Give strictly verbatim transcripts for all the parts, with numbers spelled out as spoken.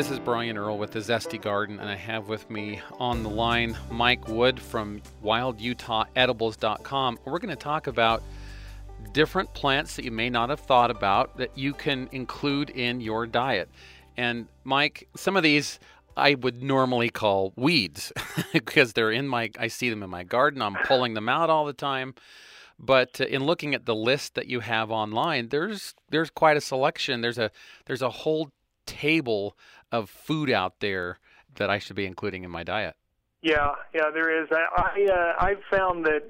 This is Brian Earl with the Zesty Garden, and I have with me on the line Mike Wood from wild utah edibles dot com. We're going to talk about different plants that you may not have thought about that you can include in your diet. And Mike, some of these I would normally call weeds because they're in my, I see them in my garden. I'm pulling them out all the time. But uh, in looking at the list that you have online, there's there's quite a selection. There's a there's a whole table of food out there that I should be including in my diet. Yeah, yeah, there is. I, I uh, I've found that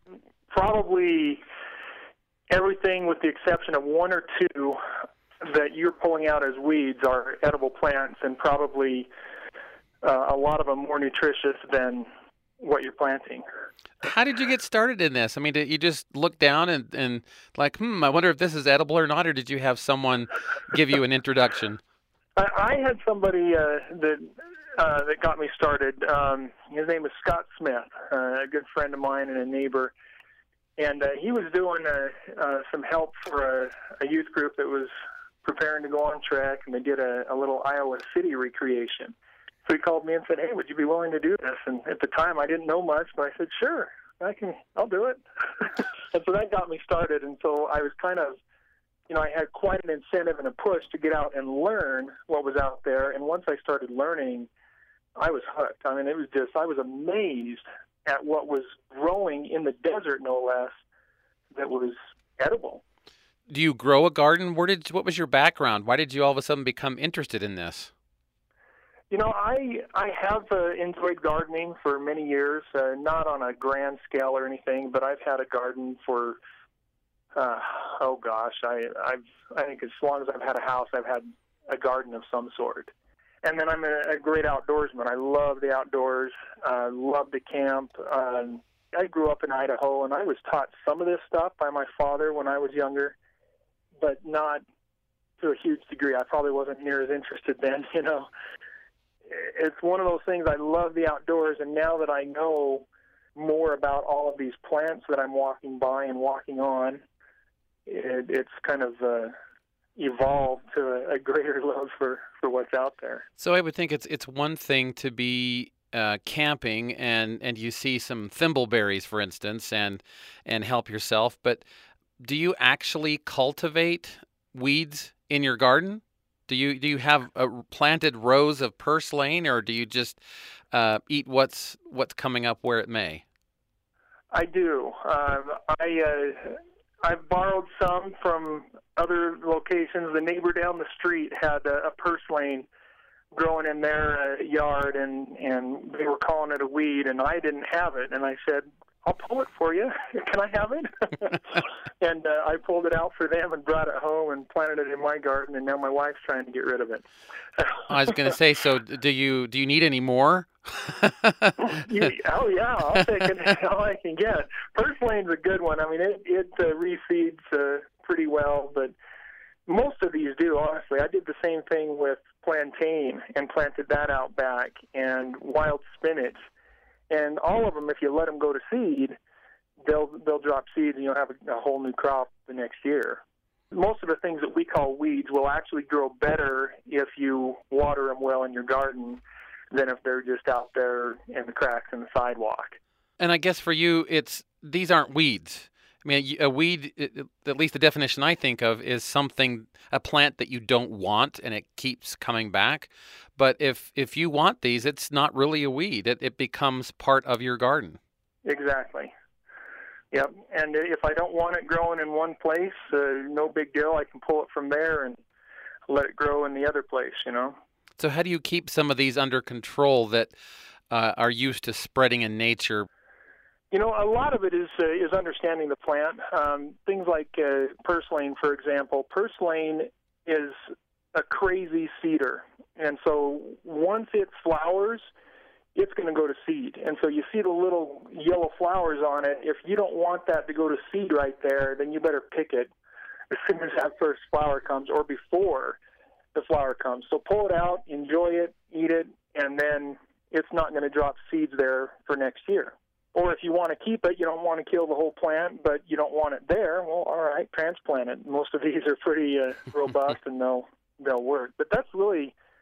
probably everything, with the exception of one or two that you're pulling out as weeds, are edible plants, and probably uh, a lot of them more nutritious than what you're planting. How did you get started in this? I mean, did you just look down and, and like, hmm, I wonder if this is edible or not, or did you have someone give you an introduction? I, I had somebody uh, that uh, that got me started. Um, his name is Scott Smith, uh, a good friend of mine and a neighbor. And uh, he was doing uh, uh, some help for a, a youth group that was preparing to go on track, and they did a, a little Iowa City recreation. So he called me and said, "Hey, would you be willing to do this?" And at the time, I didn't know much, but I said, "Sure, I can. I'll do it." And so that got me started. And so I was kind of, you know, I had quite an incentive and a push to get out and learn what was out there. And once I started learning, I was hooked. I mean, it was just, I was amazed at what was growing in the desert, no less, that was edible. Do you grow a garden? Where did, what was your background? Why did you all of a sudden become interested in this? You know, I I have uh, enjoyed gardening for many years, uh, not on a grand scale or anything, but I've had a garden for, uh, oh gosh, I I've I think as long as I've had a house, I've had a garden of some sort. And then I'm a, a great outdoorsman. I love the outdoors, uh, love to camp. Um, I grew up in Idaho, and I was taught some of this stuff by my father when I was younger, but not to a huge degree. I probably wasn't near as interested then, you know. It's one of those things. I love the outdoors, and now that I know more about all of these plants that I'm walking by and walking on, it, it's kind of uh, evolved to a, a greater love for, for what's out there. So I would think it's it's one thing to be uh, camping and, and you see some thimbleberries, for instance, and and help yourself, but do you actually cultivate weeds in your garden? Do you do you have uh, planted rows of purslane, or do you just uh, eat what's what's coming up where it may? I do. Um, I uh, I've borrowed some from other locations. The neighbor down the street had a, a purslane growing in their uh, yard, and and they were calling it a weed, and I didn't have it, and I said, "I'll pull it for you. Can I have it?" And uh, I pulled it out for them and brought it home and planted it in my garden, and now my wife's trying to get rid of it. I was going to say, so do you do you need any more? you, oh yeah, I'll take it all I can get. Purslane's a good one. I mean, it it uh, reseeds uh, pretty well, but most of these do. Honestly, I did the same thing with plantain and planted that out back, and wild spinach. And all of them, if you let them go to seed, they'll they'll drop seeds, and you'll have a, a whole new crop the next year. Most of the things that we call weeds will actually grow better if you water them well in your garden than if they're just out there in the cracks in the sidewalk. And I guess for you, it's these aren't weeds. I mean, a weed, at least the definition I think of, is something, a plant that you don't want and it keeps coming back. But if if you want these, it's not really a weed. It, it becomes part of your garden. Exactly. Yep. And if I don't want it growing in one place, uh, no big deal. I can pull it from there and let it grow in the other place, you know. So how do you keep some of these under control that uh, are used to spreading in nature? You know, a lot of it is uh, is understanding the plant. Um, things like uh, purslane, for example. Purslane is a crazy seeder. And so once it flowers, it's going to go to seed. And so you see the little yellow flowers on it. If you don't want that to go to seed right there, then you better pick it as soon as that first flower comes or before the flower comes. So pull it out, enjoy it, eat it, and then it's not going to drop seeds there for next year. Or if you want to keep it, you don't want to kill the whole plant, but you don't want it there, well, all right, transplant it. Most of these are pretty uh, robust and they'll, they'll work. But that's really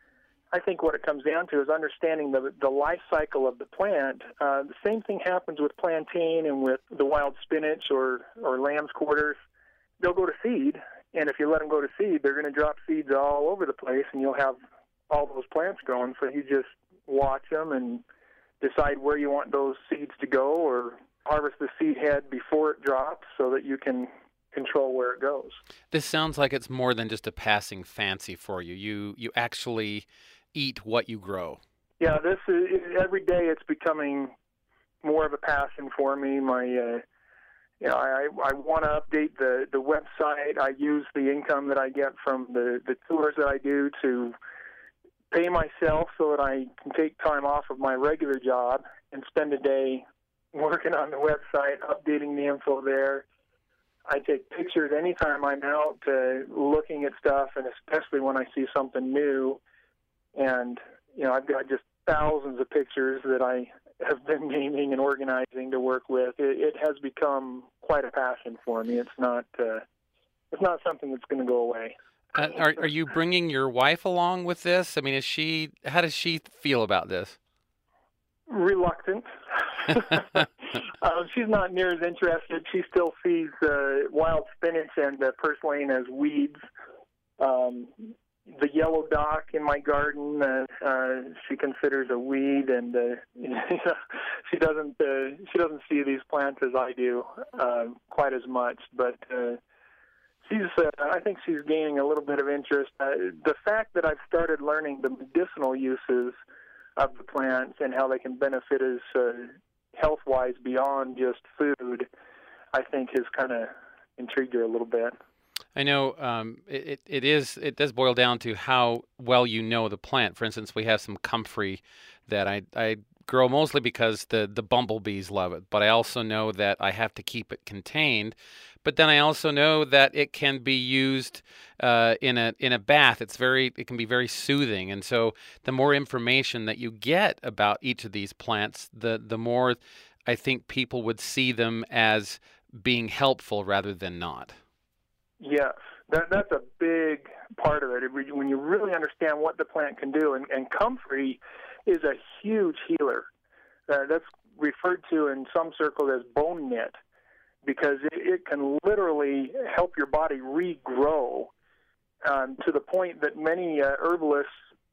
I think what it comes down to is understanding the the life cycle of the plant. Uh, the same thing happens with plantain and with the wild spinach or, or lamb's quarters. They'll go to seed, and if you let them go to seed, they're going to drop seeds all over the place, and you'll have all those plants growing. So you just watch them and decide where you want those seeds to go, or harvest the seed head before it drops so that you can control where it goes. This sounds like it's more than just a passing fancy for you. You you actually eat what you grow. Yeah, this is, every day it's becoming more of a passion for me. My, uh, you know, I I want to update the the website. I use the income that I get from the the tours that I do to pay myself so that I can take time off of my regular job and spend a day working on the website, updating the info there. I take pictures anytime I'm out uh, looking at stuff, and especially when I see something new. And, you know, I've got just thousands of pictures that I have been naming and organizing to work with. It, it has become quite a passion for me. It's not, uh, it's not something that's going to go away. Uh, are are you bringing your wife along with this? I mean, is she? How does she feel about this? Reluctant. uh, she's not near as interested. She still sees uh, wild spinach and uh, purslane as weeds. Um, the yellow dock in my garden, uh, uh, she considers a weed, and uh, she doesn't. Uh, she doesn't see these plants as I do uh, quite as much. But uh, she's. Uh, I think she's gaining a little bit of interest. Uh, the fact that I've started learning the medicinal uses of the plants and how they can benefit us uh, health-wise beyond just food, I think has kind of intrigued her a little bit. I know um, it, it is. It does boil down to how well you know the plant. For instance, we have some comfrey that I, I grow mostly because the, the bumblebees love it. But I also know that I have to keep it contained. But then I also know that it can be used uh, in a in a bath. It's very it can be very soothing. And so the more information that you get about each of these plants, the the more I think people would see them as being helpful rather than not. Yes, that, that's a big part of it. When you really understand what the plant can do, and, and comfrey is a huge healer. Uh, that's referred to in some circles as bone knit, because it, it can literally help your body regrow um, to the point that many uh, herbalists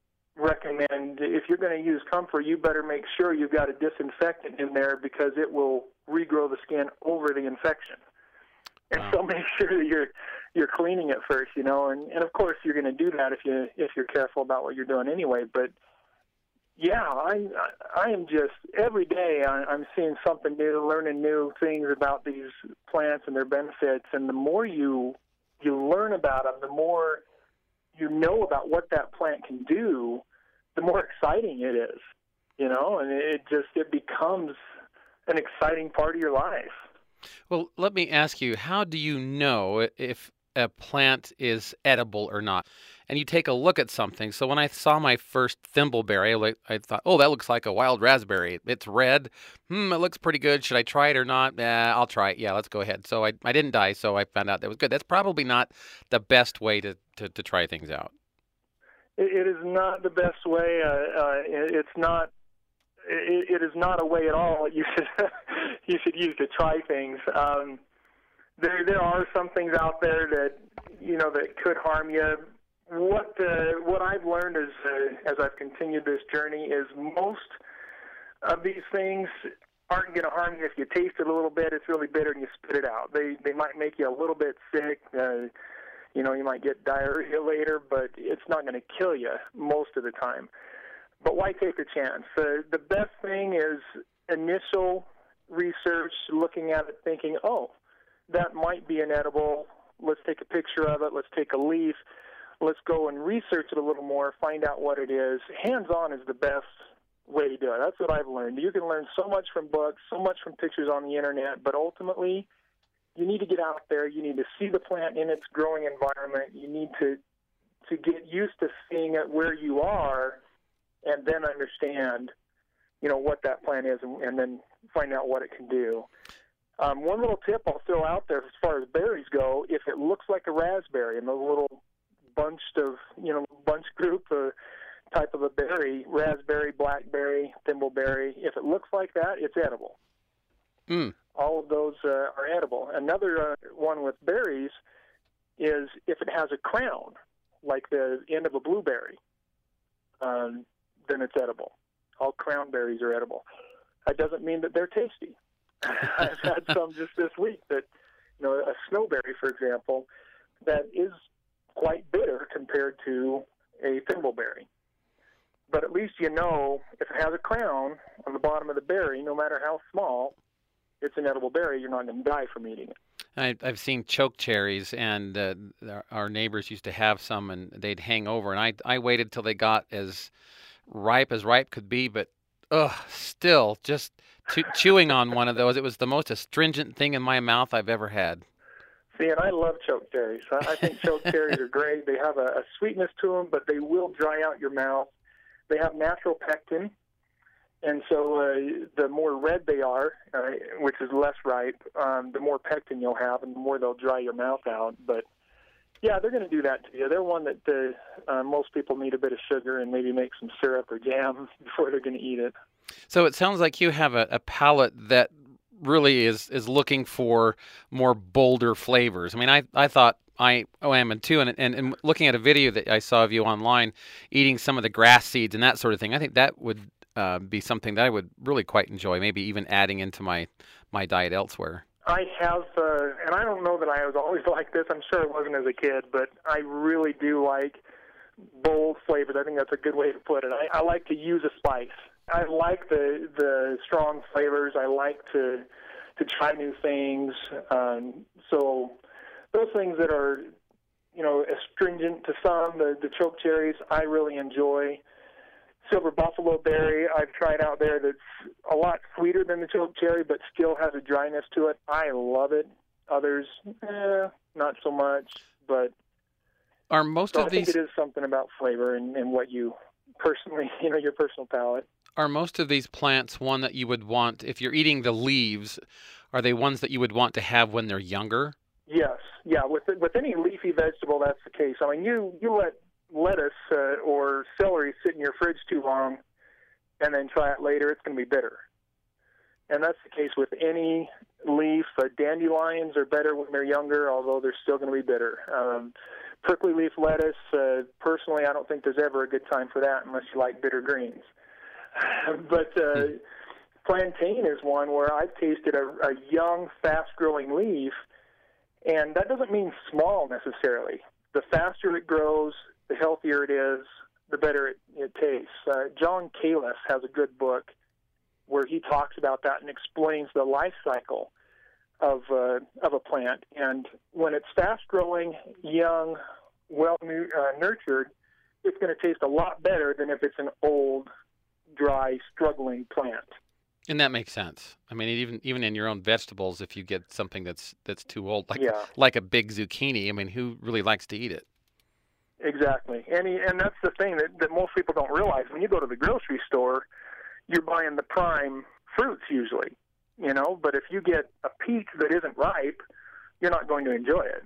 recommend if you're going to use comfrey, you better make sure you've got a disinfectant in there because it will regrow the skin over the infection. And wow. So make sure that you're you're cleaning it first, you know, and, and of course you're going to do that if you if you're careful about what you're doing anyway. But yeah, I I am just every day I, I'm seeing something new, learning new things about these plants and their benefits. And the more you you learn about them, the more you know about what that plant can do, the more exciting it is, you know, and it just it becomes an exciting part of your life. Well, let me ask you, how do you know if a plant is edible or not? And you take a look at something. So when I saw my first thimbleberry, I thought, oh, that looks like a wild raspberry. It's red. Hmm, it looks pretty good. Should I try it or not? Eh, I'll try it. Yeah, let's go ahead. So I, I didn't die, so I found out that was good. That's probably not the best way to, to, to try things out. It, it is not the best way. Uh, uh, it, it's not. It, it is not a way at all. You should you should use to try things. Um, there there are some things out there that you know that could harm you. What uh, what I've learned is uh, as I've continued this journey is most of these things aren't going to harm you if you taste it a little bit. It's really bitter and you spit it out. They they might make you a little bit sick. Uh, you know, you might get diarrhea later, but it's not going to kill you most of the time. But why take a chance? Uh, the best thing is initial research, looking at it, thinking, oh, that might be an edible. Let's take a picture of it. Let's take a leaf. Let's go and research it a little more, find out what it is. Hands-on is the best way to do it. That's what I've learned. You can learn so much from books, so much from pictures on the Internet, but ultimately you need to get out there. You need to see the plant in its growing environment. You need to, to get used to seeing it where you are, and then understand, you know, what that plant is, and, and then find out what it can do. Um, one little tip I'll throw out there as far as berries go: if it looks like a raspberry and those little bunched of, you know, bunch group uh, type of a berry, raspberry, blackberry, thimbleberry, if it looks like that, it's edible. Mm. All of those uh, are edible. Another uh, one with berries is if it has a crown, like the end of a blueberry, um, then it's edible. All crown berries are edible. That doesn't mean that they're tasty. I've had some just this week that, you know, a snowberry, for example, that is quite bitter compared to a thimbleberry. But at least you know if it has a crown on the bottom of the berry, no matter how small, it's an edible berry. You're not going to die from eating it. I, I've seen choke cherries, and uh, our neighbors used to have some, and they'd hang over. And I, I waited till they got as ripe as ripe could be, but ugh, still, just t- chewing on one of those, it was the most astringent thing in my mouth I've ever had. See, and I love choke cherries. I, I think choke cherries are great. They have a, a sweetness to them, but they will dry out your mouth. They have natural pectin. And so uh, the more red they are, uh, which is less ripe, um, the more pectin you'll have and the more they'll dry your mouth out. But, yeah, they're going to do that to you. They're one that uh, uh, most people need a bit of sugar and maybe make some syrup or jam before they're going to eat it. So it sounds like you have a, a palate that really is, is looking for more bolder flavors. I mean, I, I thought I oh, I am too, and, and, and looking at a video that I saw of you online, eating some of the grass seeds and that sort of thing, I think that would Uh, be something that I would really quite enjoy, maybe even adding into my, my diet elsewhere. I have, uh, and I don't know that I was always like this. I'm sure it wasn't as a kid, but I really do like bold flavors. I think that's a good way to put it. I, I like to use a spice. I like the the strong flavors. I like to to try new things. Um, so those things that are, you know, astringent to some, the, the choke cherries, I really enjoy. Silver buffalo berry I've tried out there that's a lot sweeter than the choke cherry but still has a dryness to it. I love it. Others, eh, not so much. But are most so of I these think it is something about flavor and, and what you personally, you know, your personal palate. Are most of these plants one that you would want, if you're eating the leaves, are they ones that you would want to have when they're younger? Yes. Yeah, with with any leafy vegetable, that's the case. I mean, you, you let lettuce uh, or celery sit in your fridge too long and then try it later, it's going to be bitter. And that's the case with any leaf. Uh, dandelions are better when they're younger, although they're still going to be bitter. Um, prickly leaf lettuce, uh, personally, I don't think there's ever a good time for that unless you like bitter greens. but uh, plantain is one where I've tasted a, a young, fast-growing leaf, and that doesn't mean small necessarily. The faster it grows, the healthier it is, the better it, it tastes. Uh, John Kalis has a good book where he talks about that and explains the life cycle of uh, of a plant. And when it's fast-growing, young, well-nurtured, it's going to taste a lot better than if it's an old, dry, struggling plant. And that makes sense. I mean, even even in your own vegetables, if you get something that's that's too old, like yeah. like a big zucchini, I mean, who really likes to eat it? Exactly. And, he, and that's the thing that, that most people don't realize. When you go to the grocery store, you're buying the prime fruits usually, you know, but if you get a peach that isn't ripe, you're not going to enjoy it.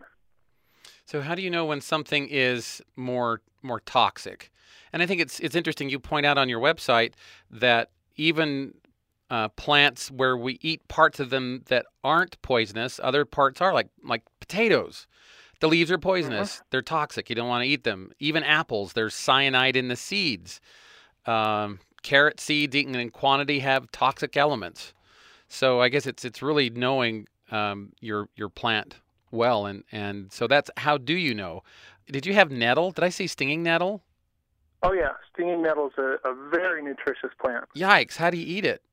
So how do you know when something is more more toxic? And I think it's it's interesting you point out on your website that even uh, plants where we eat parts of them that aren't poisonous, other parts are, like like potatoes. The leaves are poisonous. Mm-hmm. They're toxic. You don't want to eat them. Even apples, there's cyanide in the seeds. Um, carrot seeds eaten in quantity have toxic elements. So I guess it's it's really knowing um, your your plant well, and, and so that's how do you know? Did you have nettle? Did I see stinging nettle? Oh yeah, stinging nettle is a, a very nutritious plant. Yikes! How do you eat it?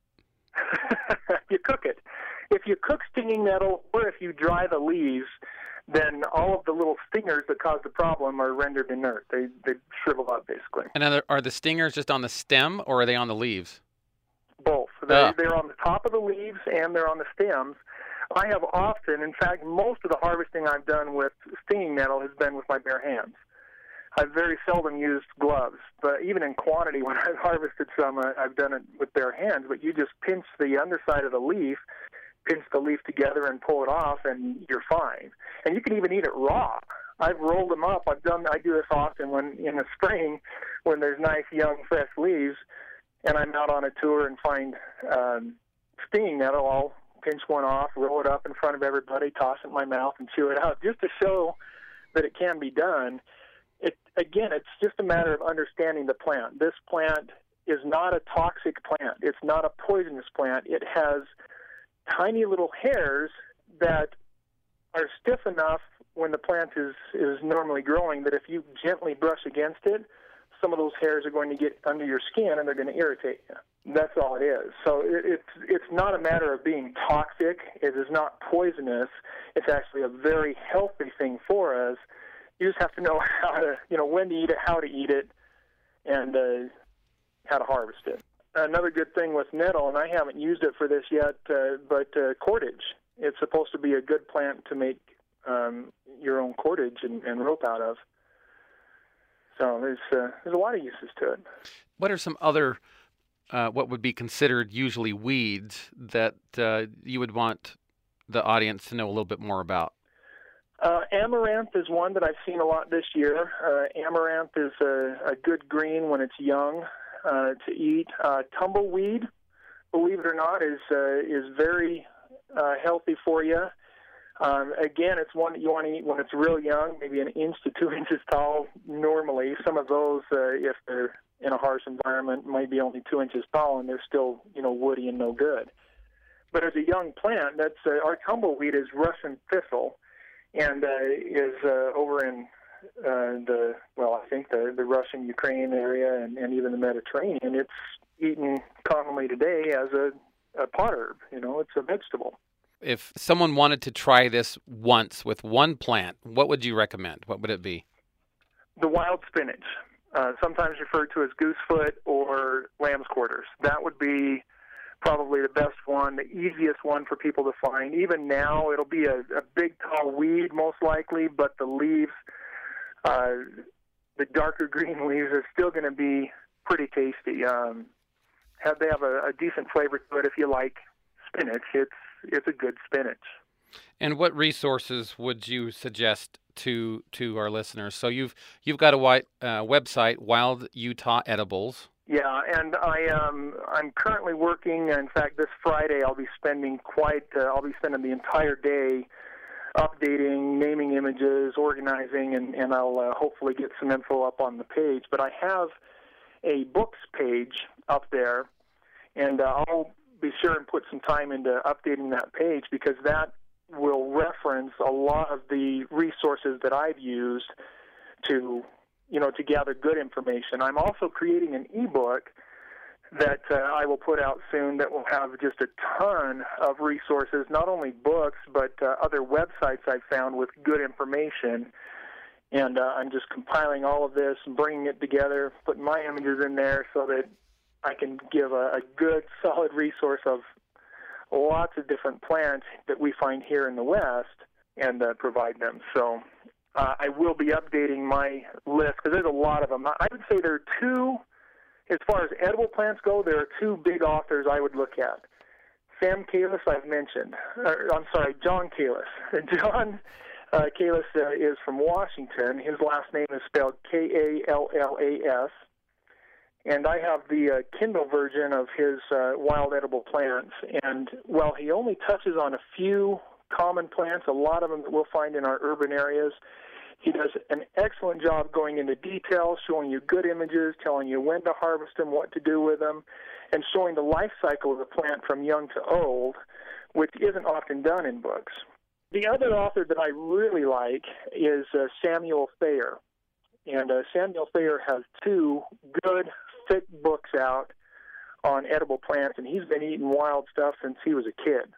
You cook it. If you cook stinging nettle, or if you dry the leaves, then all of the little stingers that cause the problem are rendered inert. They they shrivel up, basically. And are, there, are the stingers just on the stem, or are they on the leaves? Both. They, uh. They're on the top of the leaves, and they're on the stems. I have often, in fact, most of the harvesting I've done with stinging nettle has been with my bare hands. I've very seldom used gloves, but even in quantity, when I've harvested some, I've done it with bare hands. But you just pinch the underside of the leaf, pinch the leaf together and pull it off, and you're fine. And you can even eat it raw. I've rolled them up. I've done. I do this often when in the spring, when there's nice young fresh leaves, and I'm out on a tour and find um, stinging nettle. I'll pinch one off, roll it up in front of everybody, toss it in my mouth, and chew it out, just to show that it can be done. It again, it's just a matter of understanding the plant. This plant is not a toxic plant. It's not a poisonous plant. It has tiny little hairs that are stiff enough when the plant is, is normally growing that if you gently brush against it, some of those hairs are going to get under your skin and they're going to irritate you. That's all it is. So it, it's it's not a matter of being toxic. It is not poisonous. It's actually a very healthy thing for us. You just have to know how to, you know, when to eat it, how to eat it, and uh, how to harvest it. Another good thing with nettle, and I haven't used it for this yet, uh, but uh, cordage. It's supposed to be a good plant to make um, your own cordage and, and rope out of. So there's uh, there's a lot of uses to it. What are some other, uh, what would be considered usually weeds that uh, you would want the audience to know a little bit more about? Uh, amaranth is one that I've seen a lot this year. Uh, amaranth is a, a good green when it's young uh, to eat. Uh, tumbleweed, believe it or not, is uh, is very uh, healthy for you. Um, again, it's one that you want to eat when it's real young, maybe an inch to two inches tall normally. Some of those, uh, if they're in a harsh environment, might be only two inches tall, and they're still, you know, woody and no good. But as a young plant, that's uh, our tumbleweed is Russian thistle, and uh, is uh, over in uh, the, well, I think the, the Russian-Ukraine area and, and even the Mediterranean. It's eaten commonly today as a, a pot herb. You know, it's a vegetable. If someone wanted to try this once with one plant, what would you recommend? What would it be? The wild spinach, uh, sometimes referred to as goosefoot or lamb's quarters. That would be probably the best one, the easiest one for people to find. Even now, it'll be a, a big, tall weed most likely, but the leaves, uh, the darker green leaves are still going to be pretty tasty. Um, have, they have a, a decent flavor to it if you like spinach. It's It's a good spinach. And what resources would you suggest to to our listeners? So you've you've got a white, uh, website, Wild Utah Edibles. Yeah, and I um I'm currently working. In fact, this Friday I'll be spending quite. Uh, I'll be spending the entire day updating, naming images, organizing, and and I'll uh, hopefully get some info up on the page. But I have a books page up there, and uh, I'll be sure and put some time into updating that page, because that will reference a lot of the resources that I've used to, you know, to gather good information. I'm also creating an ebook that uh, I will put out soon that will have just a ton of resources, not only books, but uh, other websites I've found with good information. And uh, I'm just compiling all of this and bringing it together, putting my images in there so that I can give a, a good, solid resource of lots of different plants that we find here in the West and uh, provide them. So uh, I will be updating my list, because there's a lot of them. I would say there are two, as far as edible plants go, there are two big authors I would look at. Sam Kalis, I've mentioned. Or, I'm sorry, John Kalis. John uh, Kalis uh, is from Washington. His last name is spelled K A L L A S. And I have the uh, Kindle version of his uh, Wild Edible Plants. And while he only touches on a few common plants, a lot of them that we'll find in our urban areas, he does an excellent job going into detail, showing you good images, telling you when to harvest them, what to do with them, and showing the life cycle of the plant from young to old, which isn't often done in books. The other author that I really like is uh, Samuel Thayer. And uh, Samuel Thayer has two good, thick books out on edible plants, and he's been eating wild stuff since he was a kid.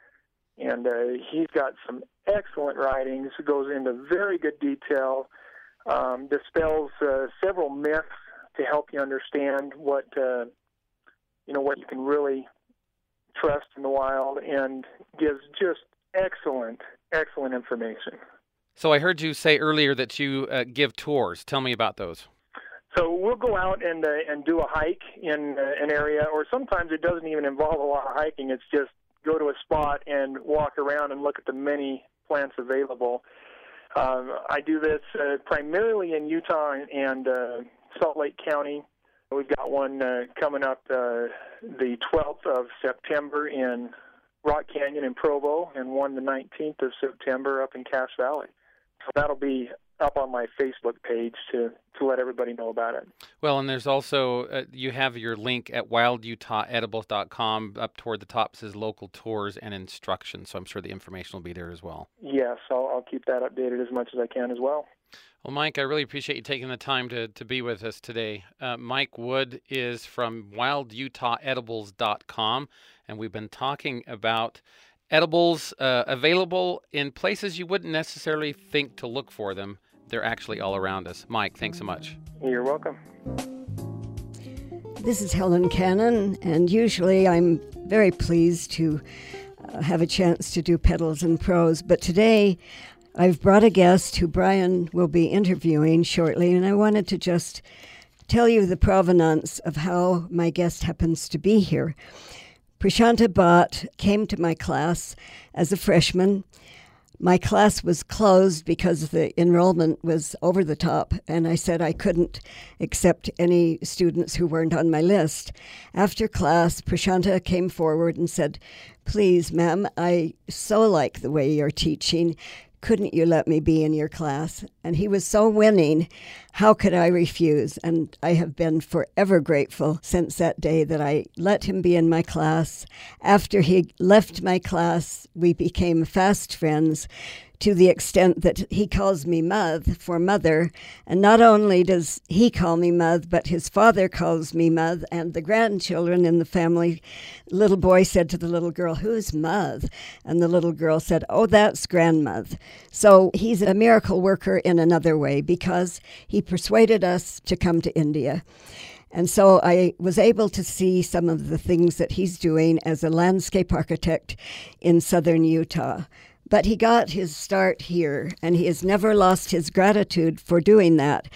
And uh, he's got some excellent writings. It goes into very good detail, um, dispels uh, several myths to help you understand what uh, you know what you can really trust in the wild, and gives just excellent, excellent information. So I heard you say earlier that you uh, give tours. Tell me about those. So we'll go out and uh, and do a hike in uh, an area, or sometimes it doesn't even involve a lot of hiking. It's just go to a spot and walk around and look at the many plants available. Uh, I do this uh, primarily in Utah and uh, Salt Lake County. We've got one uh, coming up uh, the twelfth of September in Rock Canyon in Provo, and one the nineteenth of September up in Cache Valley. So that'll be up on my Facebook page to, to let everybody know about it. Well, and there's also, uh, you have your link at wild utah edibles dot com. Up toward the top says local tours and instructions, so I'm sure the information will be there as well. Yes, I'll, I'll keep that updated as much as I can as well. Well, Mike, I really appreciate you taking the time to, to be with us today. Uh, Mike Wood is from wild utah edibles dot com, and we've been talking about edibles uh, available in places you wouldn't necessarily think to look for them. They're actually all around us. Mike, thanks so much. You're welcome. This is Helen Cannon, and usually I'm very pleased to uh, have a chance to do Petals and Prose, but today I've brought a guest who Brian will be interviewing shortly, and I wanted to just tell you the provenance of how my guest happens to be here. Prashanta Bhatt came to my class as a freshman. My class was closed because the enrollment was over the top, and I said I couldn't accept any students who weren't on my list. After class, Prashanta came forward and said, "Please, ma'am, I so like the way you're teaching. Couldn't you let me be in your class?" And he was so winning. How could I refuse? And I have been forever grateful since that day that I let him be in my class. After he left my class, we became fast friends, to the extent that he calls me Muth for mother. And not only does he call me Muth, but his father calls me Muth, and the grandchildren in the family. Little boy said to the little girl, "Who's Muth?" And the little girl said, "Oh, that's Grandmuth." So he's a miracle worker in another way, because he persuaded us to come to India. And so I was able to see some of the things that he's doing as a landscape architect in southern Utah. But he got his start here, and he has never lost his gratitude for doing that.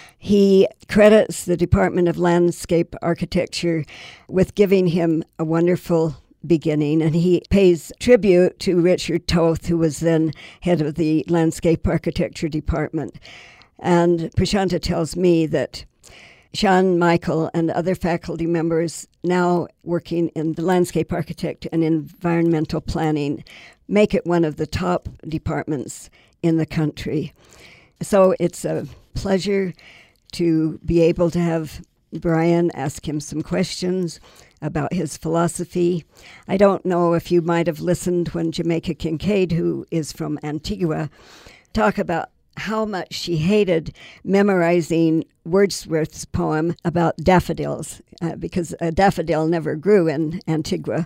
He credits the Department of Landscape Architecture with giving him a wonderful beginning, and he pays tribute to Richard Toth, who was then head of the Landscape Architecture Department. And Prashanta tells me that Sean Michael and other faculty members now working in the landscape architect and environmental planning make it one of the top departments in the country. So it's a pleasure to be able to have Brian ask him some questions about his philosophy. I don't know if you might have listened when Jamaica Kincaid, who is from Antigua, talk about how much she hated memorizing Wordsworth's poem about daffodils, uh, because a daffodil never grew in Antigua.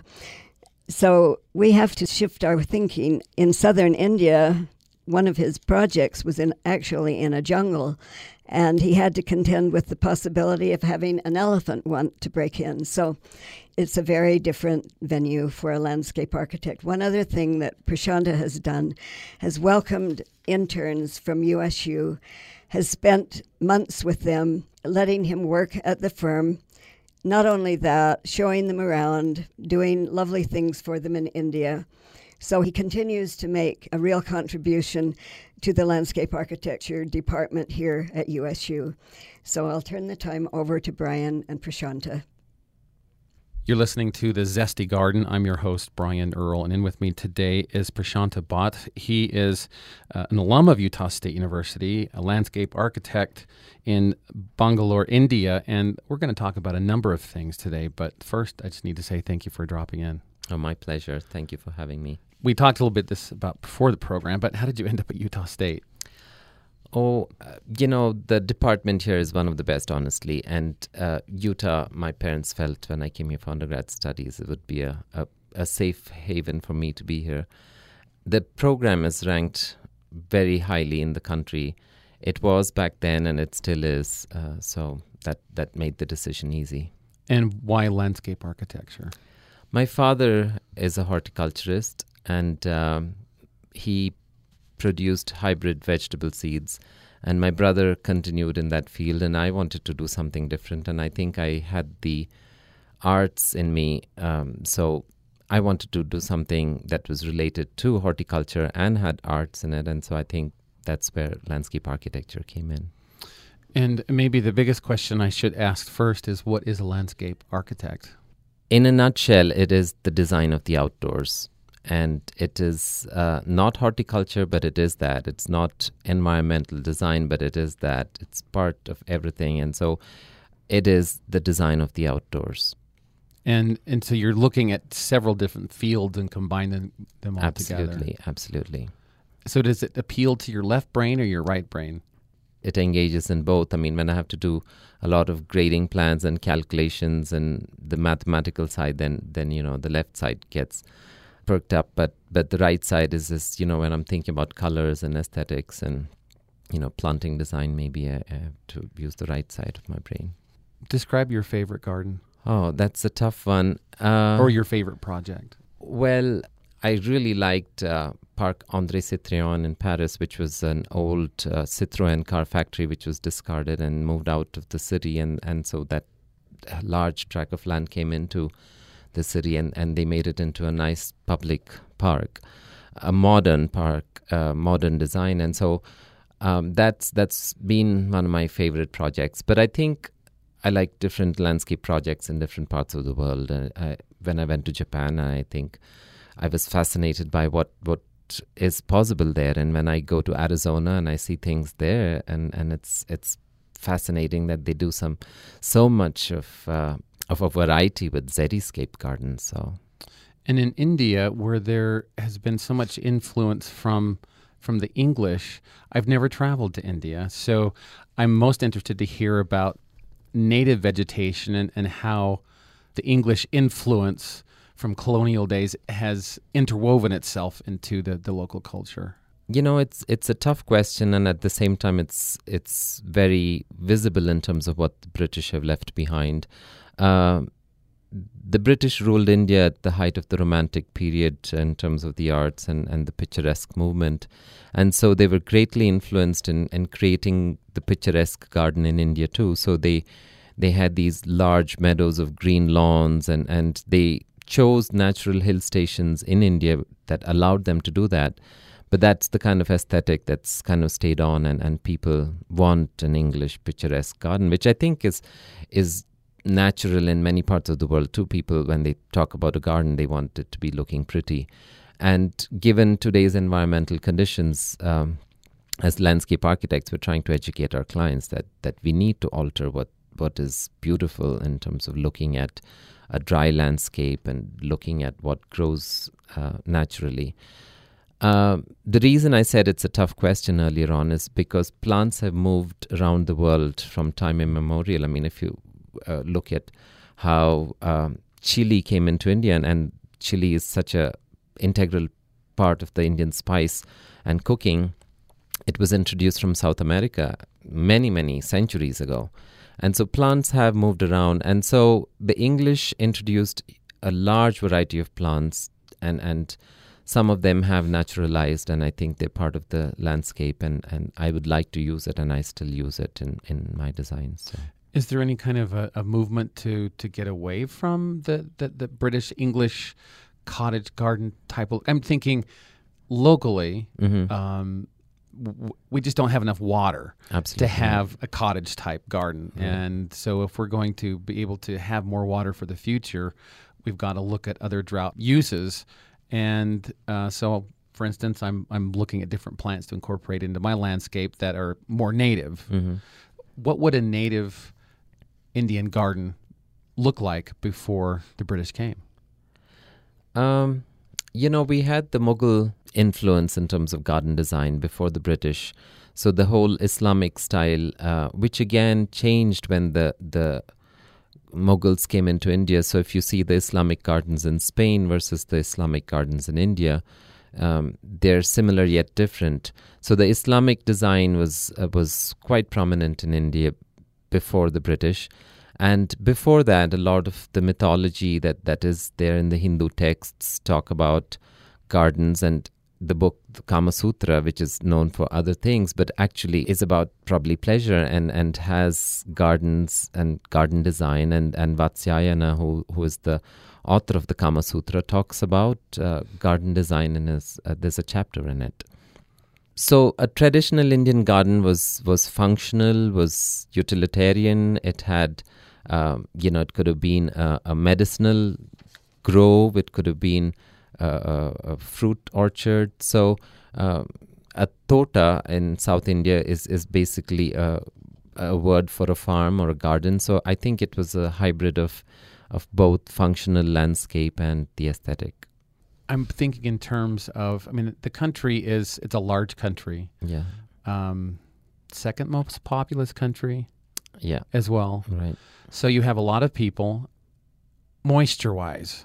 So we have to shift our thinking. In southern India, one of his projects was in actually in a jungle, and he had to contend with the possibility of having an elephant want to break in. So it's a very different venue for a landscape architect. One other thing that Prashanta has done has welcomed interns from U S U, has spent months with them, letting him work at the firm. Not only that, showing them around, doing lovely things for them in India. So he continues to make a real contribution to the landscape architecture department here at U S U. So I'll turn the time over to Brian and Prashanta. You're listening to The Zesty Garden. I'm your host, Brian Earl, and in with me today is Prashanta Bhatt. He is uh, an alum of Utah State University, a landscape architect in Bangalore, India, and we're going to talk about a number of things today, but first I just need to say thank you for dropping in. Oh, my pleasure. Thank you for having me. We talked a little bit this about before the program, but how did you end up at Utah State? Oh, uh, you know, the department here is one of the best, honestly. And uh, Utah, my parents felt when I came here for undergrad studies, it would be a, a, a safe haven for me to be here. The program is ranked very highly in the country. It was back then, and it still is. Uh, so that, that made the decision easy. And why landscape architecture? My father is a horticulturist, and um, he produced hybrid vegetable seeds, and my brother continued in that field, and I wanted to do something different, and I think I had the arts in me, um, so I wanted to do something that was related to horticulture and had arts in it, and so I think that's where landscape architecture came in. And maybe the biggest question I should ask first is, what is a landscape architect? In a nutshell, it is the design of the outdoors. And it is uh, not horticulture, but it is that. It's not environmental design, but it is that. It's part of everything. And so it is the design of the outdoors. And and so you're looking at several different fields and combining them all absolutely, together. Absolutely, absolutely. So does it appeal to your left brain or your right brain? It engages in both. I mean, when I have to do a lot of grading plans and calculations and the mathematical side, then, then you know, the left side gets perked up. But, but the right side is this, you know, when I'm thinking about colors and aesthetics and, you know, planting design, maybe I, I have to use the right side of my brain. Describe your favorite garden. Oh, that's a tough one. Uh, or your favorite project. Well, I really liked uh, Parc André Citroën in Paris, which was an old uh, Citroën car factory which was discarded and moved out of the city. And, and so that large tract of land came into the city, and, and they made it into a nice public park, a modern park, uh, modern design. And so um, that's that's been one of my favorite projects. But I think I like different landscape projects in different parts of the world. Uh, I, when I went to Japan, I think I was fascinated by what, what is possible there. And when I go to Arizona and I see things there, and, and it's it's fascinating that they do some so much of uh, of a variety with Xeriscape gardens. So, and in India, where there has been so much influence from from the English, I've never traveled to India, so I'm most interested to hear about native vegetation and, and how the English influence from colonial days has interwoven itself into the, the local culture. You know, it's it's a tough question, and at the same time, it's it's very visible in terms of what the British have left behind. Uh, the British ruled India at the height of the Romantic period in terms of the arts and, and the picturesque movement. And so they were greatly influenced in, in creating the picturesque garden in India too. So they they had these large meadows of green lawns, and, and they chose natural hill stations in India that allowed them to do that. But that's the kind of aesthetic that's kind of stayed on, and, and people want an English picturesque garden, which I think is is natural in many parts of the world too. People, when they talk about a garden, they want it to be looking pretty. And given today's environmental conditions, um, as landscape architects, we're trying to educate our clients that, that we need to alter what, what is beautiful in terms of looking at a dry landscape and looking at what grows uh, naturally. Uh, the reason I said it's a tough question earlier on is because plants have moved around the world from time immemorial. I mean, if you uh, look at how um, chili came into India, and, and chili is such a integral part of the Indian spice and cooking, it was introduced from South America many, many centuries ago. And so plants have moved around. And so the English introduced a large variety of plants, and, and some of them have naturalized, and I think they're part of the landscape, and, and I would like to use it, and I still use it in, in my designs. So. Is there any kind of a, a movement to, to get away from the, the, the British English cottage garden type of, I'm thinking locally, mm-hmm. um, w- we just don't have enough water Absolutely. to have a cottage type garden. Mm-hmm. And so if we're going to be able to have more water for the future, we've got to look at other drought uses. And uh, so, for instance, I'm I'm looking at different plants to incorporate into my landscape that are more native. Mm-hmm. What would a native Indian garden look like before the British came? Um, you know, we had the Mughal influence in terms of garden design before the British. So the whole Islamic style, uh, which again changed when the the Mughals came into India. So if you see the Islamic gardens in Spain versus the Islamic gardens in India, um, they're similar yet different. So the Islamic design was uh, was quite prominent in India before the British. And before that, a lot of the mythology that, that is there in the Hindu texts talk about gardens, and the book the Kama Sutra, which is known for other things, but actually is about probably pleasure, and, and has gardens and garden design. And, and Vatsyayana, who, who is the author of the Kama Sutra, talks about uh, garden design, and uh, there's a chapter in it. So a traditional Indian garden was was functional, was utilitarian. It had, um, you know, it could have been a, a medicinal grove. It could have been a, a, a fruit orchard. So uh, a tota in South India is is basically a, a word for a farm or a garden. So I think it was a hybrid of of both functional landscape and the aesthetic. I'm thinking in terms of, I mean, the country is, it's a large country. Yeah. Um, second most populous country. Yeah. As well. Right. So you have a lot of people, moisture-wise.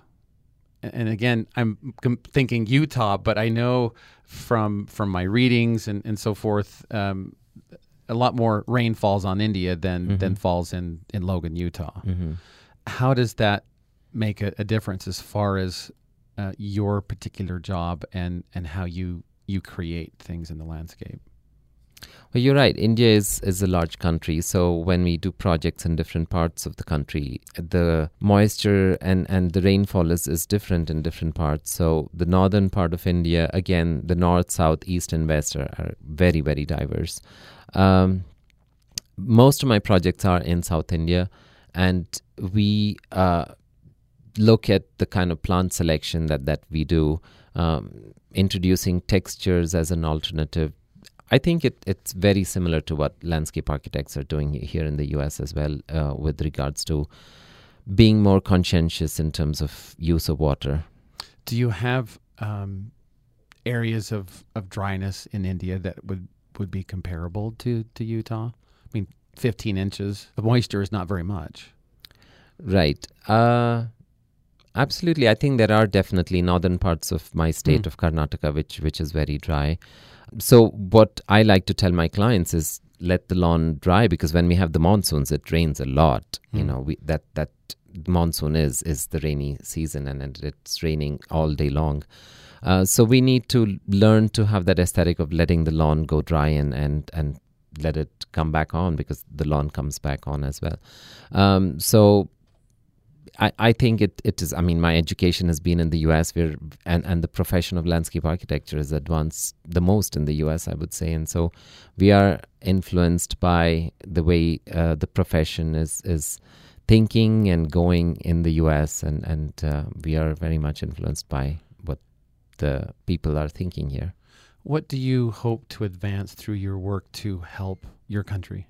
And again, I'm thinking Utah, but I know from from my readings and, and so forth, um, a lot more rain falls on India than, mm-hmm. than falls in, in Logan, Utah. Mm-hmm. How does that make a, a difference as far as Uh, your particular job and, and how you, you create things in the landscape? Well, you're right. India is, is a large country. So when we do projects in different parts of the country, the moisture and, and the rainfall is, is different in different parts. So the northern part of India, again, the north, south, east, and west are, are very, very diverse. Um, most of my projects are in South India, and we uh, look at the kind of plant selection that, that we do, um, introducing textures as an alternative. I think it, it's very similar to what landscape architects are doing here in the U S as well, uh, with regards to being more conscientious in terms of use of water. Do you have um, areas of, of dryness in India that would, would be comparable to, to Utah? I mean, fifteen inches of moisture is not very much. Right. Uh, absolutely. I think there are definitely northern parts of my state mm. of Karnataka, which which is very dry. So what I like to tell my clients is let the lawn dry, because when we have the monsoons, it rains a lot. Mm. You know, we, that that monsoon is is the rainy season, and, and it's raining all day long. Uh, so we need to learn to have that aesthetic of letting the lawn go dry and and and let it come back on, because the lawn comes back on as well. Um, so I, I think it, it is, I mean, my education has been in the U S where, and, and the profession of landscape architecture is advanced the most in the U S, I would say. And so we are influenced by the way uh, the profession is is thinking and going in the U S, and, and uh, we are very much influenced by what the people are thinking here. What do you hope to advance through your work to help your country?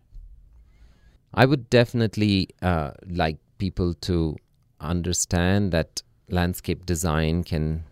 I would definitely uh, like people to understand that landscape design can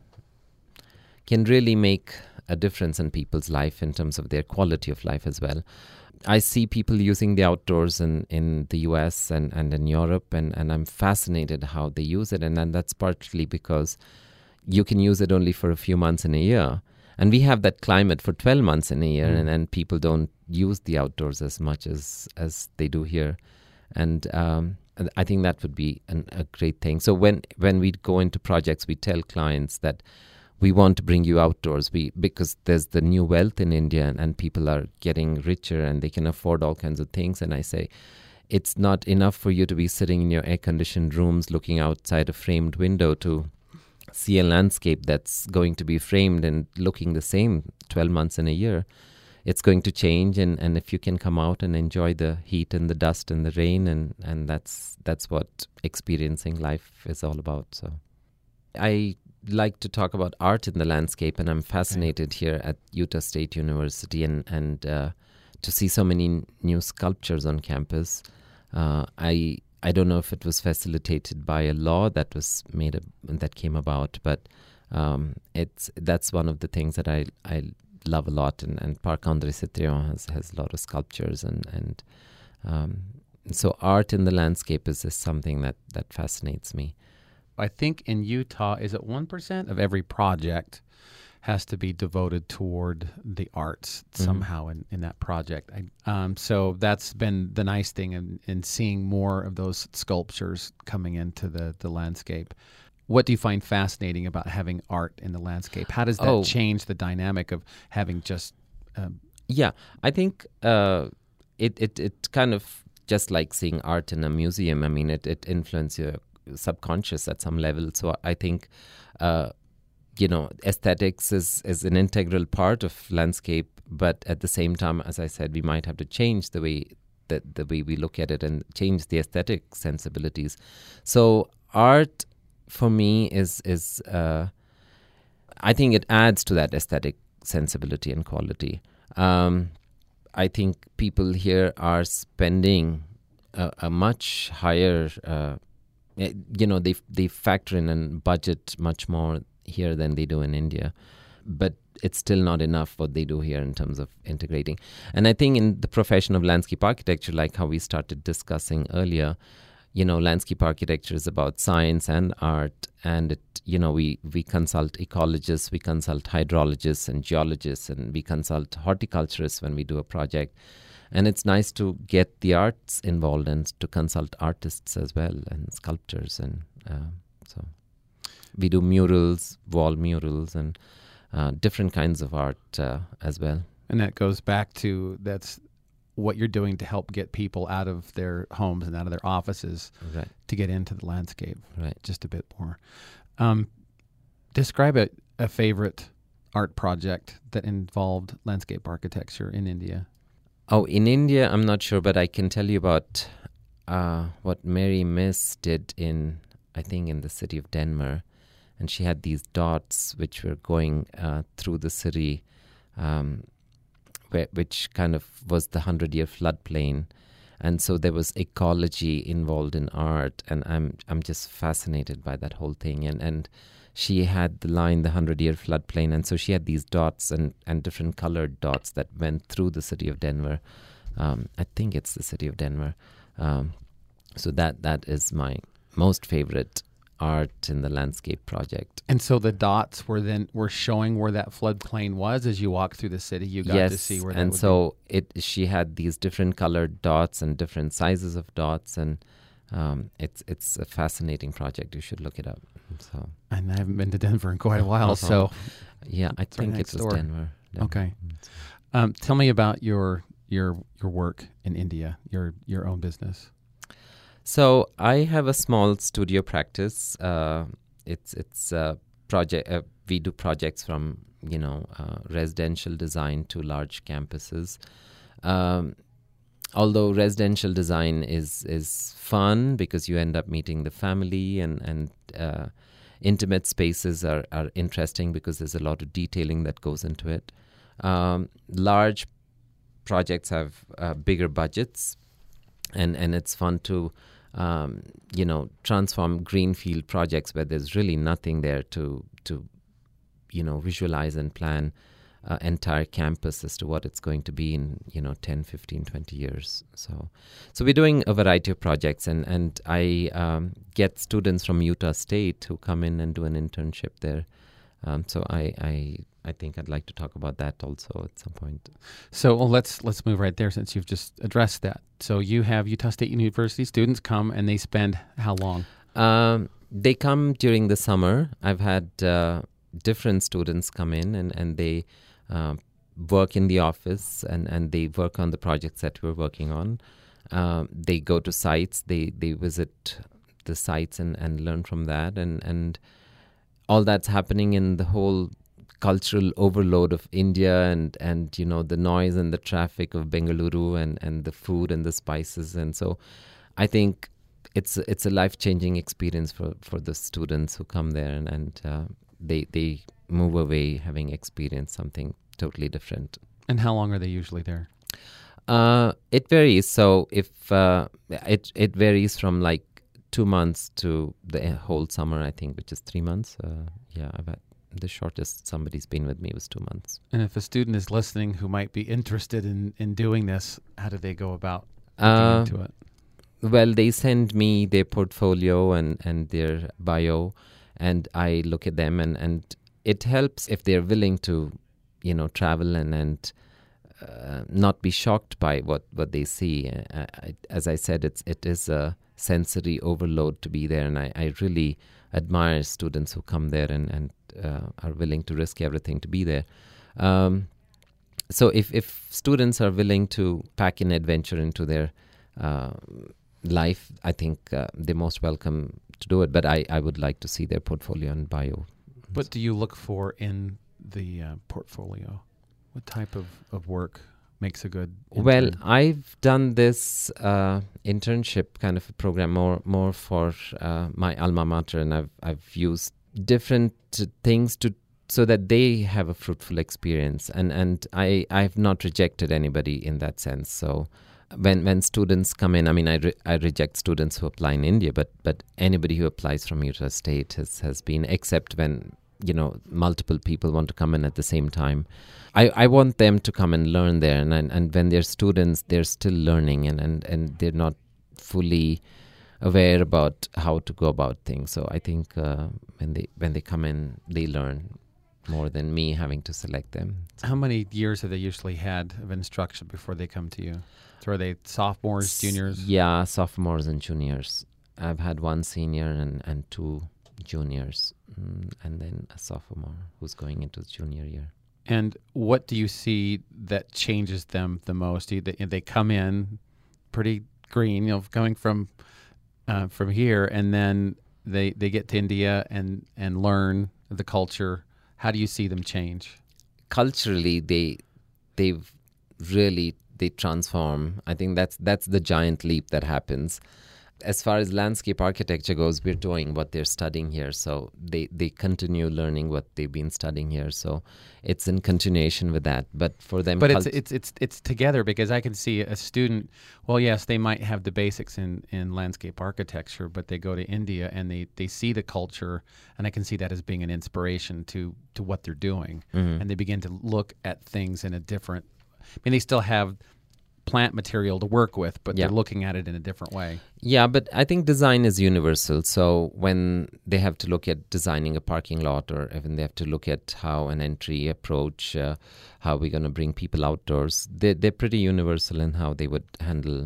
can really make a difference in people's life in terms of their quality of life as well. I see people using the outdoors in, in the U S and, and in Europe, and, and I'm fascinated how they use it. And then that's partly because you can use it only for a few months in a year. And we have that climate for twelve months in a year, mm. and then people don't use the outdoors as much as, as they do here. And um, I think that would be an, a great thing. So when, when we go into projects, we tell clients that we want to bring you outdoors, we because there's the new wealth in India, and, and people are getting richer and they can afford all kinds of things. And I say, it's not enough for you to be sitting in your air-conditioned rooms looking outside a framed window to see a landscape that's going to be framed and looking the same twelve months in a year. It's going to change, and, and if you can come out and enjoy the heat and the dust and the rain, and, and that's that's what experiencing life is all about. So I like to talk about art in the landscape, and I'm fascinated okay. here at Utah State University, and, and uh, to see so many n- new sculptures on campus. Uh, I I don't know if it was facilitated by a law that was made a, that came about, but um, it's that's one of the things that I I love a lot. And, and Parc André Citrion has has a lot of sculptures, and and um, so art in the landscape is, is something that, that fascinates me. I think in Utah, is it one percent of every project has to be devoted toward the arts mm-hmm. somehow in, in that project. I, um, so that's been the nice thing in, in seeing more of those sculptures coming into the, the landscape. What do you find fascinating about having art in the landscape? How does that oh. change the dynamic of having just... Um, yeah, I think uh, it, it, it kind of, just like seeing art in a museum, I mean, it, it influences your subconscious at some level. So I think... Uh, you know, aesthetics is, is an integral part of landscape but at the same time, as I said, we might have to change the way that the way we look at it and change the aesthetic sensibilities. So art for me is is uh, I think it adds to that aesthetic sensibility and quality. Um, I think people here are spending a, a much higher, uh, you know, they they factor in and budget much more here than they do in India. But it's still not enough what they do here in terms of integrating. And I think in the profession of landscape architecture, like how we started discussing earlier, you know, landscape architecture is about science and art, and it, you know, we, we consult ecologists, we consult hydrologists and geologists, and we consult horticulturists when we do a project. And it's nice to get the arts involved and to consult artists as well and sculptors. And uh, so we do murals, wall murals, and uh, different kinds of art uh, as well. And that goes back to that's what you're doing to help get people out of their homes and out of their offices right. to get into the landscape right. just a bit more. Um, describe a, a favorite art project that involved landscape architecture in India. Oh, in India, I'm not sure, but I can tell you about uh, what Mary Miss did in, I think, in the city of Denver. And she had these dots which were going uh, through the city, um, where, which kind of was the hundred-year floodplain. And so there was ecology involved in art, and I'm I'm just fascinated by that whole thing. And and she had the line, the hundred-year floodplain, and so she had these dots and, and different colored dots that went through the city of Denver. Um, I think it's the city of Denver. Um, so that that is my most favorite art in the landscape project. And so the dots were then were showing where that floodplain was as you walked through the city. You got yes, to see where that and would so be. it she had these different colored dots and different sizes of dots, and um, it's it's a fascinating project. You should look it up. So and I haven't been to Denver in quite a while, uh-huh. so yeah, I it's think right it was door. Denver. Denver. Okay, um, tell me about your your your work in India, your your own business. So I have a small studio practice. Uh, it's it's a project. Uh, we do projects from you know uh, residential design to large campuses. Um, although residential design is is fun because you end up meeting the family, and and uh, intimate spaces are are interesting because there's a lot of detailing that goes into it. Um, large projects have uh, bigger budgets, and and it's fun to um, you know transform greenfield projects where there's really nothing there to to you know visualize and plan uh, entire campus as to what it's going to be in you know ten, fifteen, twenty years. So so we're doing a variety of projects, and and I um, get students from Utah State who come in and do an internship there. Um, so I, I I think I'd like to talk about that also at some point. So well, let's let's move right there since you've just addressed that. So you have Utah State University students come, and they spend how long? Um, they come during the summer. I've had uh, different students come in, and, and they uh, work in the office, and, and they work on the projects that we're working on. Um, they go to sites, they, they visit the sites and, and learn from that, and, and all that's happening in the whole cultural overload of India, and, and you know the noise and the traffic of Bengaluru, and, and the food and the spices. And so I think it's it's a life-changing experience for, for the students who come there, and, and uh, they they move away having experienced something totally different. And how long are they usually there? Uh, it varies. So if uh, it it varies from like two months to the whole summer, I think, which is three months. Uh, yeah, I've had the shortest somebody's been with me was two months. And if a student is listening who might be interested in, in doing this, how do they go about looking Uh, into it? Well, they send me their portfolio and, and their bio, and I look at them, and, and it helps if they're willing to, you know, travel and, and uh, not be shocked by what, what they see. Uh, I, as I said, it's it is a sensory overload to be there, and I, I really admire students who come there and, and uh, are willing to risk everything to be there. Um, so if, if students are willing to pack in adventure into their uh, life, I think uh, they're most welcome to do it. But I, I would like to see their portfolio and bio. What do you look for in the uh, portfolio? What type of, of work makes a good intern? Well, I've done this uh, internship kind of a program more more for uh, my alma mater, and I've I've used different things to so that they have a fruitful experience, and and I I've not rejected anybody in that sense. So when when students come in, I mean I re- I reject students who apply in India, but but anybody who applies from Utah State has has been, except when you know multiple people want to come in at the same time. I, I want them to come and learn there, and, and and when they're students, they're still learning, and, and, and they're not fully aware about how to go about things. So I think uh, when they when they come in, they learn more than me having to select them. How many years have they usually had of instruction before they come to you? So are they sophomores, juniors? Yeah, sophomores and juniors. I've had one senior and, and two juniors, mm, and then a sophomore who's going into junior year. And what do you see that changes them the most? They, they come in pretty green, you know, coming from uh, from here, and then they they get to India and, and learn the culture. How do you see them change? Culturally, they they've really they transform. I think that's that's the giant leap that happens. As far as landscape architecture goes, we're doing what they're studying here. So they, they continue learning what they've been studying here. So it's in continuation with that. But for them... But cult- it's, it's it's it's together, because I can see a student, well, yes, they might have the basics in, in landscape architecture, but they go to India and they, they see the culture, and I can see that as being an inspiration to, to what they're doing. Mm-hmm. And they begin to look at things in a different... I mean, they still have plant material to work with, but yeah. they're looking at it in a different way. Yeah, but I think design is universal. So when they have to look at designing a parking lot, or even they have to look at how an entry approach, uh, how we're going to bring people outdoors, they're, they're pretty universal in how they would handle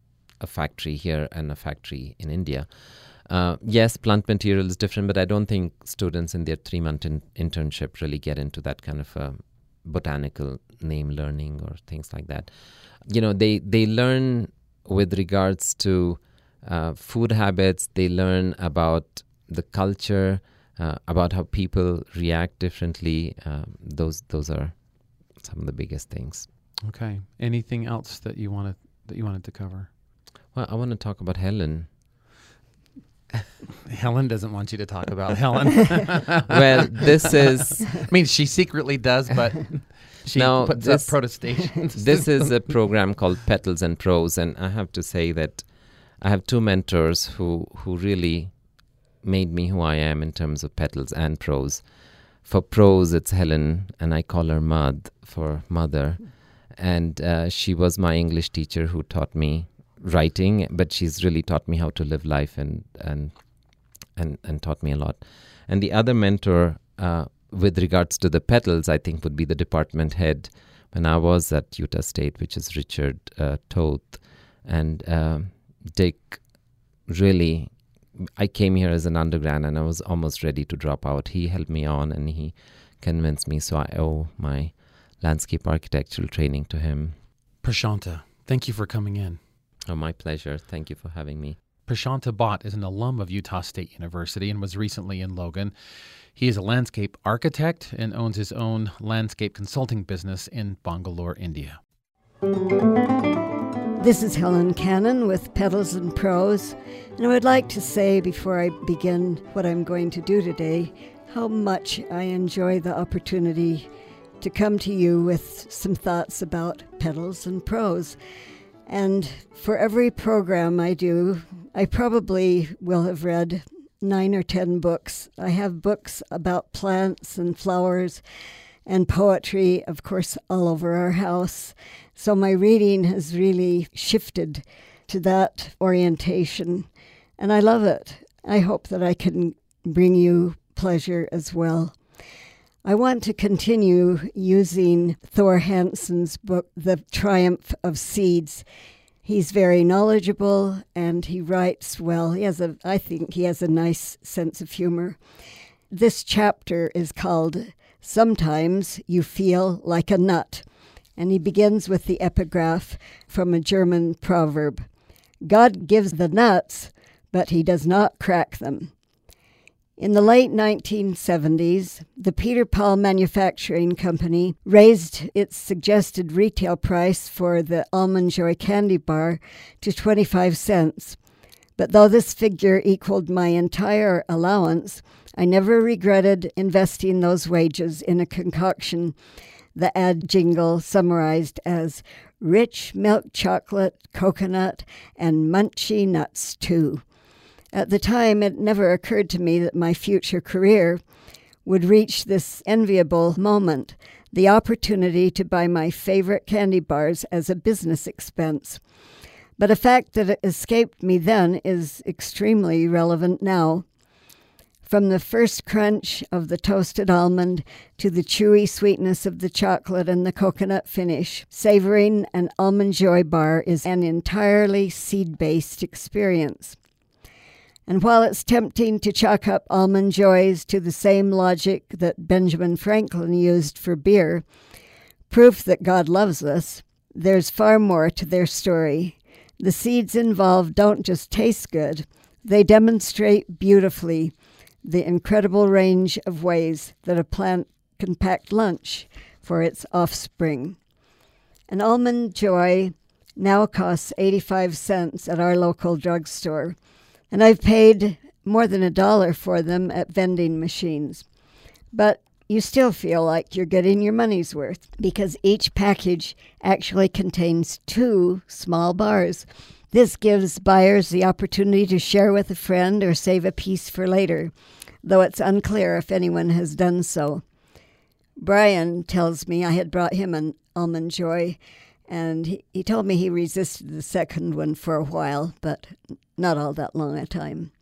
a factory here and a factory in India. Uh, yes, plant material is different, but I don't think students in their three-month in- internship really get into that kind of uh, botanical name learning or things like that. You know, they, they learn with regards to uh, food habits. They learn about the culture, uh, about how people react differently. Um, those those are some of the biggest things. Okay. Anything else that you wanted that you wanted to cover? Well, I want to talk about Helen. Helen doesn't want you to talk about Helen. Well, this is... I mean, she secretly does, but she no, puts this, up protestations. This is a program called Petals and Prose, and I have to say that I have two mentors who, who really made me who I am in terms of petals and prose. For prose, it's Helen, and I call her Mud for mother. And uh, she was my English teacher who taught me writing, but she's really taught me how to live life and and and, and taught me a lot. And the other mentor uh, with regards to the petals, I think, would be the department head when I was at Utah State, which is Richard uh, Toth. And uh, Dick, really, I came here as an undergrad and I was almost ready to drop out. He helped me on and he convinced me, so I owe my landscape architectural training to him. Prashanta, thank you for coming in. Oh, my pleasure. Thank you for having me. Prashanta Bhatt is an alum of Utah State University and was recently in Logan. He is a landscape architect and owns his own landscape consulting business in Bangalore, India. This is Helen Cannon with Petals and Prose, and I would like to say before I begin what I'm going to do today, how much I enjoy the opportunity to come to you with some thoughts about petals and prose. And for every program I do, I probably will have read nine or ten books. I have books about plants and flowers and poetry, of course, all over our house. So my reading has really shifted to that orientation, and I love it. I hope that I can bring you pleasure as well. I want to continue using Thor Hansen's book, The Triumph of Seeds. He's very knowledgeable and he writes well. He has a, I think he has a nice sense of humor. This chapter is called Sometimes You Feel Like a Nut, and he begins with the epigraph from a German proverb. God gives the nuts, but he does not crack them. In the late nineteen seventies, the Peter Paul Manufacturing Company raised its suggested retail price for the Almond Joy candy bar to twenty-five cents. But though this figure equaled my entire allowance, I never regretted investing those wages in a concoction the ad jingle summarized as rich milk chocolate, coconut, and munchy nuts too. At the time, it never occurred to me that my future career would reach this enviable moment, the opportunity to buy my favorite candy bars as a business expense. But a fact that escaped me then is extremely relevant now. From the first crunch of the toasted almond to the chewy sweetness of the chocolate and the coconut finish, savoring an Almond Joy bar is an entirely seed-based experience. And while it's tempting to chalk up Almond Joys to the same logic that Benjamin Franklin used for beer, proof that God loves us, there's far more to their story. The seeds involved don't just taste good, they demonstrate beautifully the incredible range of ways that a plant can pack lunch for its offspring. An Almond Joy now costs eighty-five cents at our local drugstore, and I've paid more than a dollar for them at vending machines. But you still feel like you're getting your money's worth because each package actually contains two small bars. This gives buyers the opportunity to share with a friend or save a piece for later, though it's unclear if anyone has done so. Brian tells me I had brought him an Almond Joy, and he, he told me he resisted the second one for a while, but not all that long a time.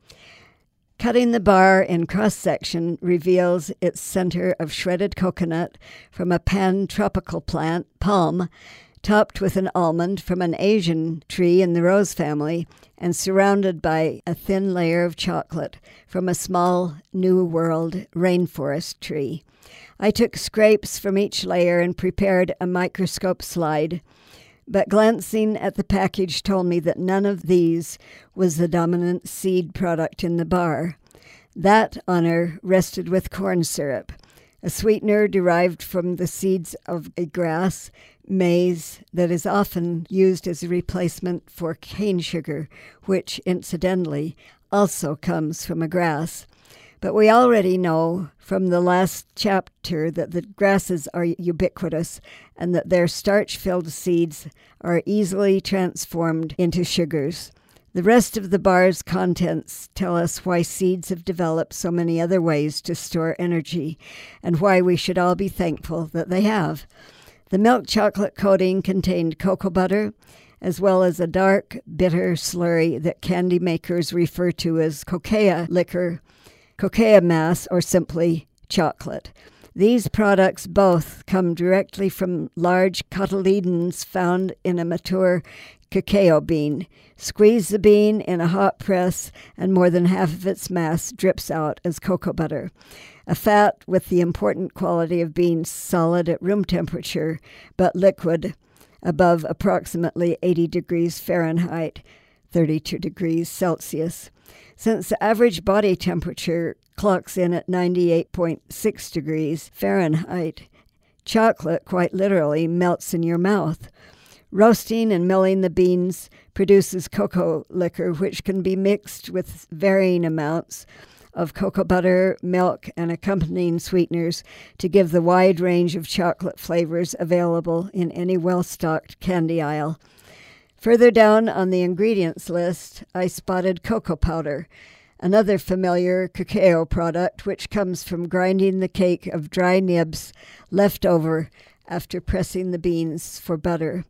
Cutting the bar in cross-section reveals its center of shredded coconut from a pan-tropical plant, palm, topped with an almond from an Asian tree in the rose family, and surrounded by a thin layer of chocolate from a small New World rainforest tree. I took scrapes from each layer and prepared a microscope slide, but glancing at the package told me that none of these was the dominant seed product in the bar. That honor rested with corn syrup, a sweetener derived from the seeds of a grass, maize, that is often used as a replacement for cane sugar, which, incidentally, also comes from a grass. But we already know from the last chapter that the grasses are ubiquitous and that their starch-filled seeds are easily transformed into sugars. The rest of the bar's contents tell us why seeds have developed so many other ways to store energy and why we should all be thankful that they have. The milk chocolate coating contained cocoa butter, as well as a dark, bitter slurry that candy makers refer to as cocoa liquor, cocoa mass, or simply chocolate. These products both come directly from large cotyledons found in a mature cacao bean. Squeeze the bean in a hot press, and more than half of its mass drips out as cocoa butter, a fat with the important quality of being solid at room temperature, but liquid above approximately eighty degrees Fahrenheit, thirty-two degrees Celsius. Since the average body temperature clocks in at ninety-eight point six degrees Fahrenheit, chocolate quite literally melts in your mouth. Roasting and milling the beans produces cocoa liquor, which can be mixed with varying amounts of cocoa butter, milk, and accompanying sweeteners to give the wide range of chocolate flavors available in any well-stocked candy aisle. Further down on the ingredients list, I spotted cocoa powder, another familiar cacao product which comes from grinding the cake of dry nibs left over after pressing the beans for butter.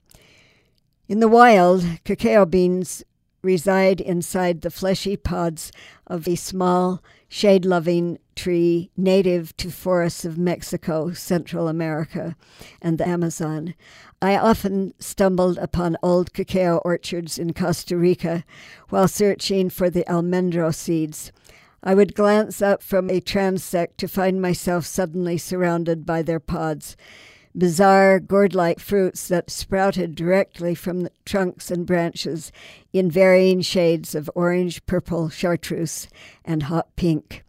In the wild, cacao beans reside inside the fleshy pods of a small, shade-loving tree native to forests of Mexico, Central America, and the Amazon. I often stumbled upon old cacao orchards in Costa Rica while searching for the almendro seeds. I would glance up from a transect to find myself suddenly surrounded by their pods, bizarre gourd-like fruits that sprouted directly from the trunks and branches in varying shades of orange, purple, chartreuse, and hot pink.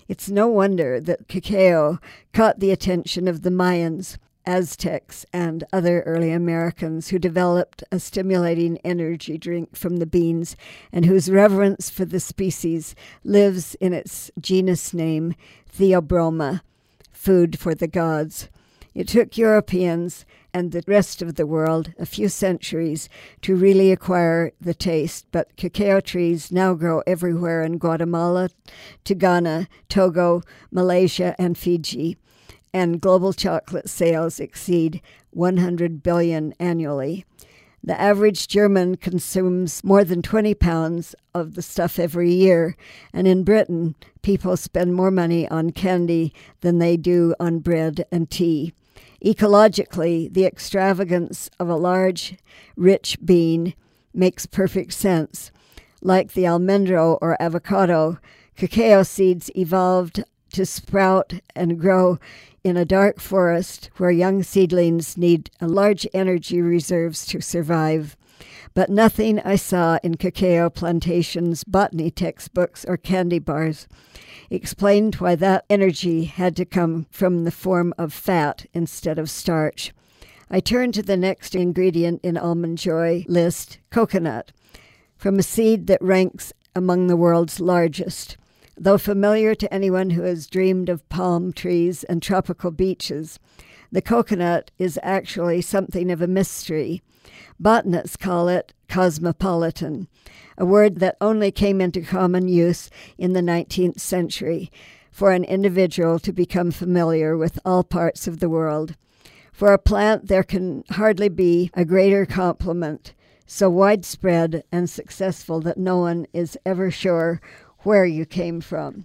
It's no wonder that cacao caught the attention of the Mayans, Aztecs, and other early Americans who developed a stimulating energy drink from the beans and whose reverence for the species lives in its genus name, Theobroma, food for the gods. It took Europeans and the rest of the world a few centuries to really acquire the taste, but cacao trees now grow everywhere in Guatemala to Ghana, Togo, Malaysia, and Fiji, and global chocolate sales exceed one hundred billion annually. The average German consumes more than twenty pounds of the stuff every year, and in Britain, people spend more money on candy than they do on bread and tea. Ecologically, the extravagance of a large, rich bean makes perfect sense. Like the almendro or avocado, cacao seeds evolved to sprout and grow in a dark forest where young seedlings need a large energy reserves to survive. But nothing I saw in cacao plantations, botany textbooks, or candy bars explained why that energy had to come from the form of fat instead of starch. I turned to the next ingredient in Almond Joy list, coconut, from a seed that ranks among the world's largest. Though familiar to anyone who has dreamed of palm trees and tropical beaches, the coconut is actually something of a mystery. Botanists call it cosmopolitan, a word that only came into common use in the nineteenth century for an individual to become familiar with all parts of the world. For a plant, there can hardly be a greater compliment, so widespread and successful that no one is ever sure where you came from.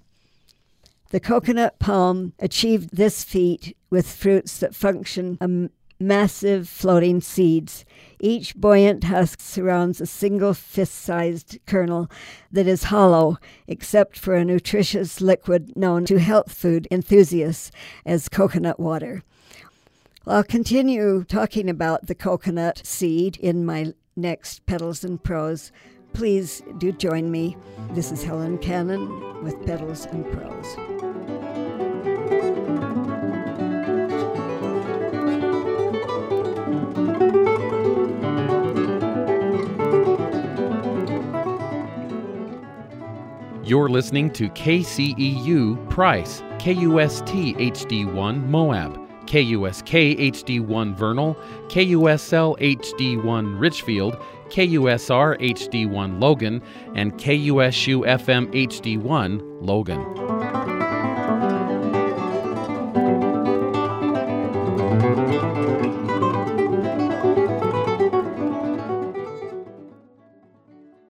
The coconut palm achieved this feat with fruits that function as massive floating seeds. Each buoyant husk surrounds a single fist-sized kernel that is hollow, except for a nutritious liquid known to health food enthusiasts as coconut water. I'll continue talking about the coconut seed in my next Petals and Prose. Please do join me. This is Helen Cannon with Petals and Prose. You're listening to K C E U Price, K U S T H D one Moab, K U S K H D one Vernal, K U S L H D one Richfield, K U S R H D one Logan, and K U S U F M H D one Logan.